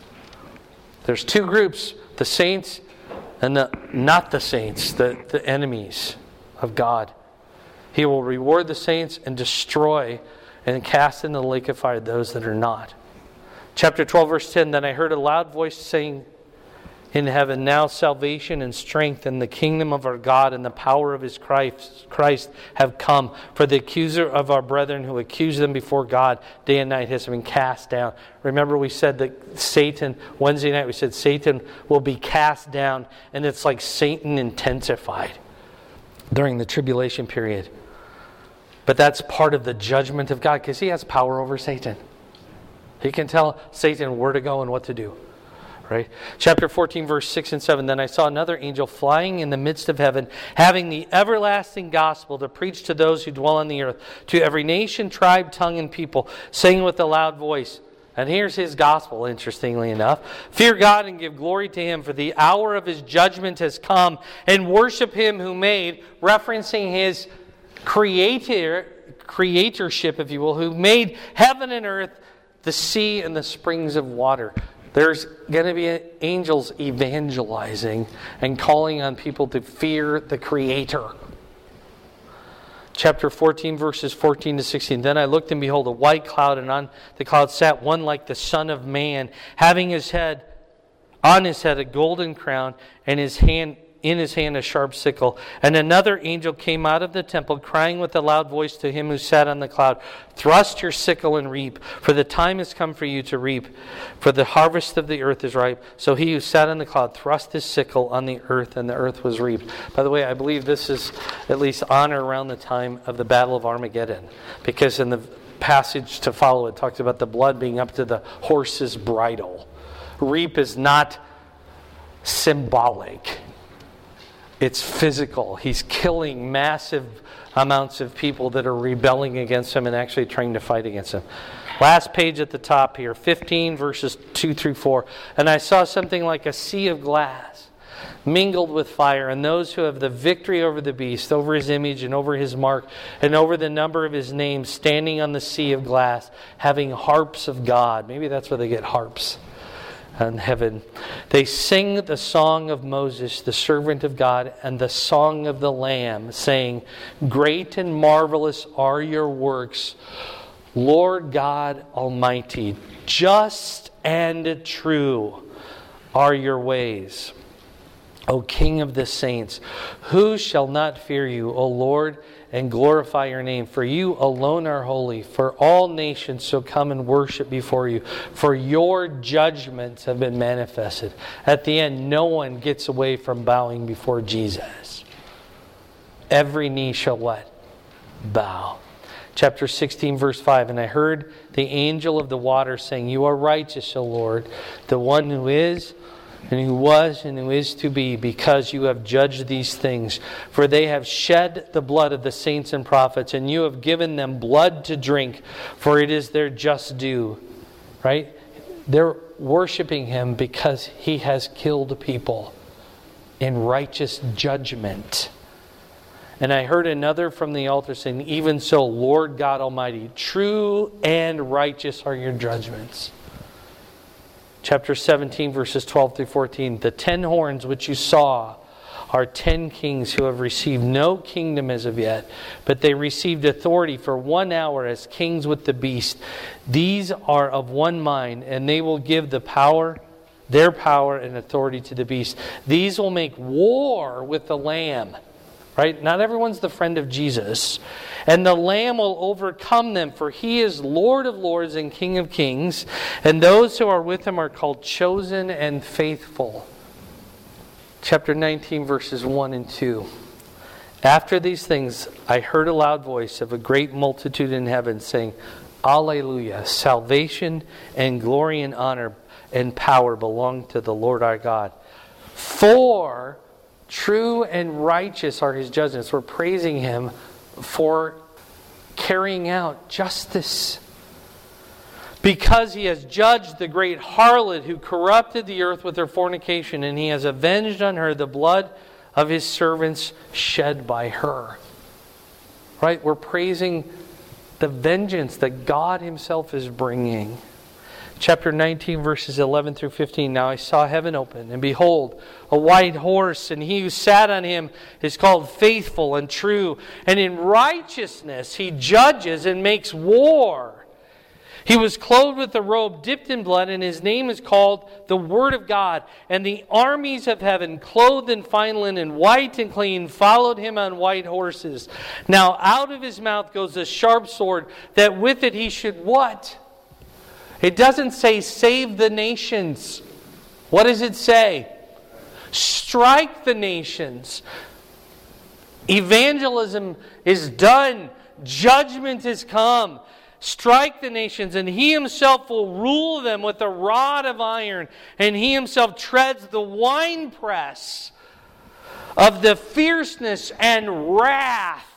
There's two groups, the saints and the not the saints, the enemies of God. He will reward the saints and destroy and cast into the lake of fire those that are not. Chapter 12, verse 10, then I heard a loud voice saying in heaven, now salvation and strength and the kingdom of our God and the power of his Christ have come. For the accuser of our brethren who accused them before God day and night has been cast down. Remember we said that Satan, Wednesday night we said Satan will be cast down, and it's like Satan intensified during the tribulation period. But that's part of the judgment of God because he has power over Satan. He can tell Satan where to go and what to do. Right? Chapter 14, verse 6 and 7. Then I saw another angel flying in the midst of heaven, having the everlasting gospel to preach to those who dwell on the earth, to every nation, tribe, tongue, and people, saying with a loud voice. And here's his gospel, interestingly enough. Fear God and give glory to him, for the hour of his judgment has come, and worship him who made, referencing his creatorship, if you will, who made heaven and earth, the sea and the springs of water. There's going to be angels evangelizing and calling on people to fear the Creator. Chapter 14, verses 14 to 16. Then I looked, and behold, a white cloud, and on the cloud sat one like the Son of Man, having on his head a golden crown, and in his hand a sharp sickle. And another angel came out of the temple, crying with a loud voice to him who sat on the cloud, thrust your sickle and reap, for the time has come for you to reap, for the harvest of the earth is ripe. So he who sat on the cloud thrust his sickle on the earth, and the earth was reaped. By the way, I believe this is at least on or around the time of the Battle of Armageddon, because in the passage to follow it talks about the blood being up to the horse's bridle. Reap is not symbolic. It's physical. He's killing massive amounts of people that are rebelling against him and actually trying to fight against him. Last page at the top here, 15 verses 2 through 4. And I saw something like a sea of glass mingled with fire, and those who have the victory over the beast, over his image and over his mark, and over the number of his name, standing on the sea of glass, having harps of God. Maybe that's where they get harps. In heaven, they sing the song of Moses, the servant of God, and the song of the Lamb, saying, great and marvelous are your works, Lord God Almighty. Just and true are your ways, O King of the saints, who shall not fear you, O Lord, and glorify your name? For you alone are holy, for all nations shall come and worship before you, for your judgments have been manifested. At the end, no one gets away from bowing before Jesus. Every knee shall what? Bow. Chapter 16, verse 5, and I heard the angel of the water saying, You are righteous, O Lord, the one who is, and who was, and who is to be, because you have judged these things. For they have shed the blood of the saints and prophets, and you have given them blood to drink, for it is their just due. Right? They're worshiping Him because He has killed people in righteous judgment. And I heard another from the altar saying, Even so, Lord God Almighty, true and righteous are your judgments. Chapter 17, verses 12 through 14. The 10 horns which you saw are 10 kings who have received no kingdom as of yet, but they received authority for 1 hour as kings with the beast. These are of one mind, and they will give their power and authority to the beast. These will make war with the Lamb. Right? Not everyone's the friend of Jesus. And the Lamb will overcome them, for He is Lord of lords and King of kings. And those who are with Him are called chosen and faithful. Chapter 19, verses 1 and 2. After these things, I heard a loud voice of a great multitude in heaven saying, Alleluia! Salvation and glory and honor and power belong to the Lord our God. For true and righteous are His judgments. We're praising Him for carrying out justice. Because He has judged the great harlot who corrupted the earth with her fornication, and He has avenged on her the blood of His servants shed by her. Right? We're praising the vengeance that God Himself is bringing. Chapter 19, verses 11 through 15. Now I saw heaven open, and behold, a white horse, and He who sat on him is called Faithful and True. And in righteousness He judges and makes war. He was clothed with a robe dipped in blood, and His name is called the Word of God. And the armies of heaven, clothed in fine linen, white and clean, followed Him on white horses. Now out of His mouth goes a sharp sword, that with it He should what? It doesn't say save the nations. What does it say? Strike the nations. Evangelism is done. Judgment is come. Strike the nations, and He Himself will rule them with a rod of iron, and He Himself treads the winepress of the fierceness and wrath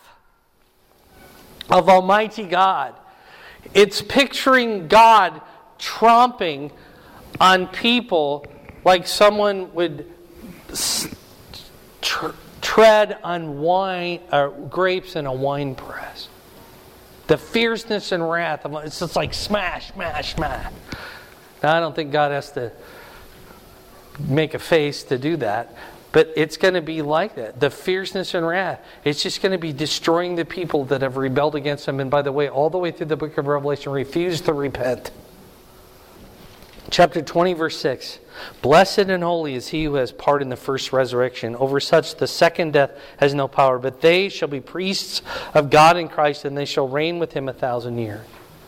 of Almighty God. It's picturing God tromping on people like someone would tread on wine or grapes in a wine press. The fierceness and wrath of it's just like smash, smash, smash. Now I don't think God has to make a face to do that, but it's going to be like that. The fierceness and wrath. It's just going to be destroying the people that have rebelled against Him. And by the way, all the way through the book of Revelation, refuse to repent. Chapter 20, verse 6. Blessed and holy is he who has part in the first resurrection. Over such the second death has no power, but they shall be priests of God in Christ, and they shall reign with Him 1,000 years.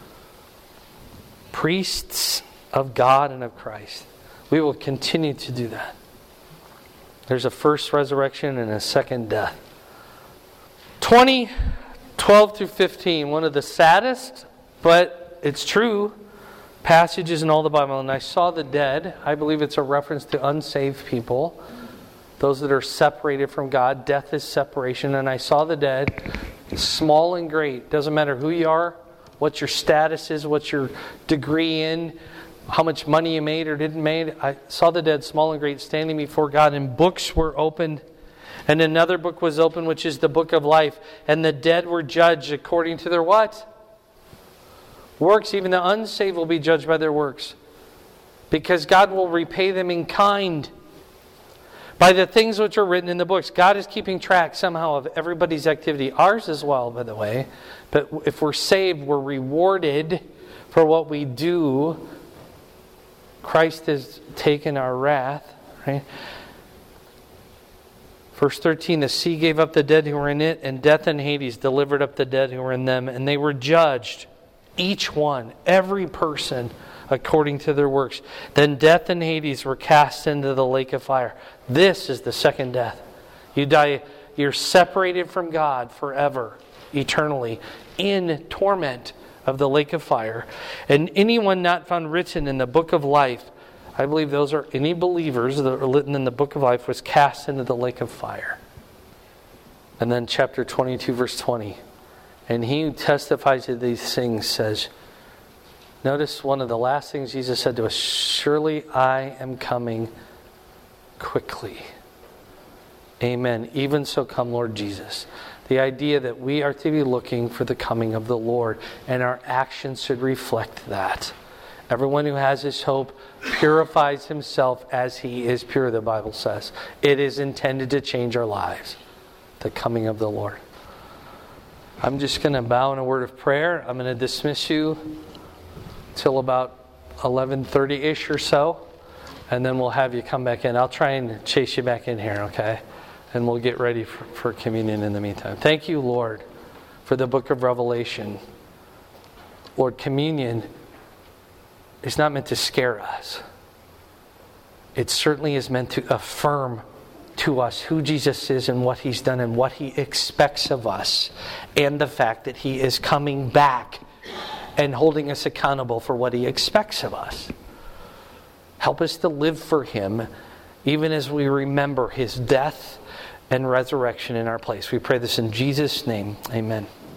Priests of God and of Christ. We will continue to do that. There's a first resurrection and a second death. 20, 12 through 15. One of the saddest, but it's true, passages in all the Bible. And I saw the dead. I believe it's a reference to unsaved people. Those that are separated from God. Death is separation. And I saw the dead, small and great. Doesn't matter who you are, what your status is, what your degree in, how much money you made or didn't make. I saw the dead, small and great, standing before God, and books were opened. And another book was opened, which is the book of life. And the dead were judged according to their what? Works. Even the unsaved will be judged by their works. Because God will repay them in kind. By the things which are written in the books. God is keeping track somehow of everybody's activity. Ours as well, by the way. But if we're saved, we're rewarded for what we do. Christ has taken our wrath, right? Verse 13, the sea gave up the dead who were in it, and death and Hades delivered up the dead who were in them, and they were judged, each one, every person, according to their works. Then death and Hades were cast into the lake of fire. This is the second death. You die, you're separated from God forever, eternally, in torment of the lake of fire. And anyone not found written in the book of life, I believe those are any believers that are written in the book of life, was cast into the lake of fire. And then chapter 22, verse 20. And he who testifies to these things says, notice one of the last things Jesus said to us, surely I am coming quickly. Amen. Even so come, Lord Jesus. The idea that we are to be looking for the coming of the Lord, and our actions should reflect that. Everyone who has this hope purifies himself as he is pure, the Bible says. It is intended to change our lives. The coming of the Lord. I'm just going to bow in a word of prayer. I'm going to dismiss you till about 11:30-ish or so. And then we'll have you come back in. I'll try and chase you back in here, okay? And we'll get ready for communion in the meantime. Thank you, Lord, for the book of Revelation. Lord, communion is not meant to scare us. It certainly is meant to affirm to us who Jesus is and what He's done and what He expects of us, and the fact that He is coming back and holding us accountable for what He expects of us. Help us to live for Him even as we remember His death and resurrection in our place. We pray this in Jesus' name. Amen.